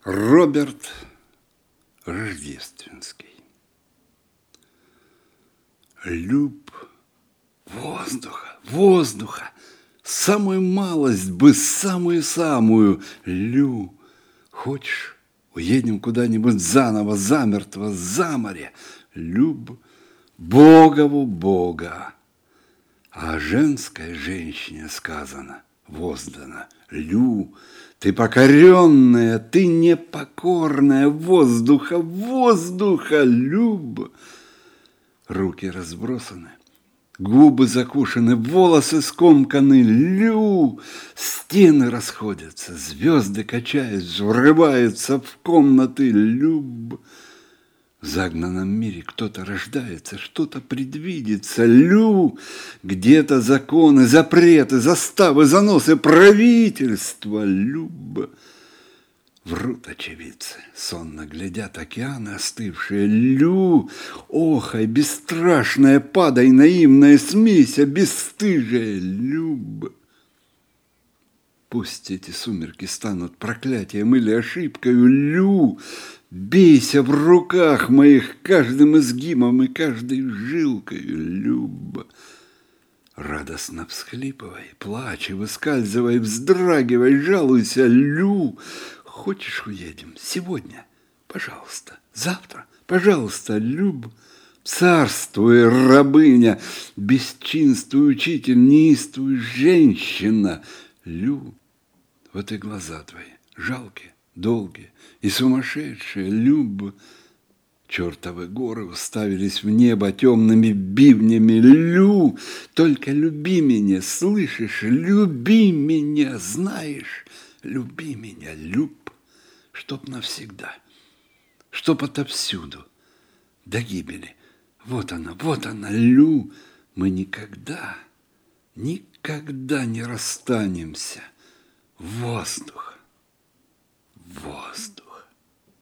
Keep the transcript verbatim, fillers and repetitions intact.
Роберт Рождественский. Люб воздуха, воздуха, самую малость бы, самую-самую. Лю, хочешь, уедем куда-нибудь заново, замертво, за море. Люб Богову Бога. А женской женщине сказано, воздано: Лю, ты покоренная, ты непокорная, воздуха, воздуха, люб. Руки разбросаны, губы закушены, волосы скомканы, лю. Стены расходятся, звезды качаются, врываются в комнаты, люб. В загнанном мире кто-то рождается, что-то предвидится, лю. Где-то законы, запреты, заставы, заносы, правительство, люб. Врут очевидцы, сонно глядят океаны остывшие, лю. Охай, бесстрашная, падай, наивная, смейся, бесстыжая, люб. Пусть эти сумерки станут проклятием или ошибкою, лю. Бейся в руках моих каждым изгибом и каждой жилкою, люб. Радостно всхлипывай, плачь, выскальзывай, вздрагивай, жалуйся, лю. Хочешь, уедем сегодня? Пожалуйста. Завтра? Пожалуйста, люб. Царствуй, рабыня, бесчинствуй, учитель, неистуй, женщина, лю. Вот и глаза твои, жалкие, долгие и сумасшедшие, люб. Чертовы горы уставились в небо темными бивнями, лю. Только люби меня, слышишь, люби меня, знаешь, люби меня, люб. Чтоб навсегда, чтоб отовсюду, до гибели. Вот она, вот она, лю. Мы никогда, никогда не расстанемся. Воздух, воздух.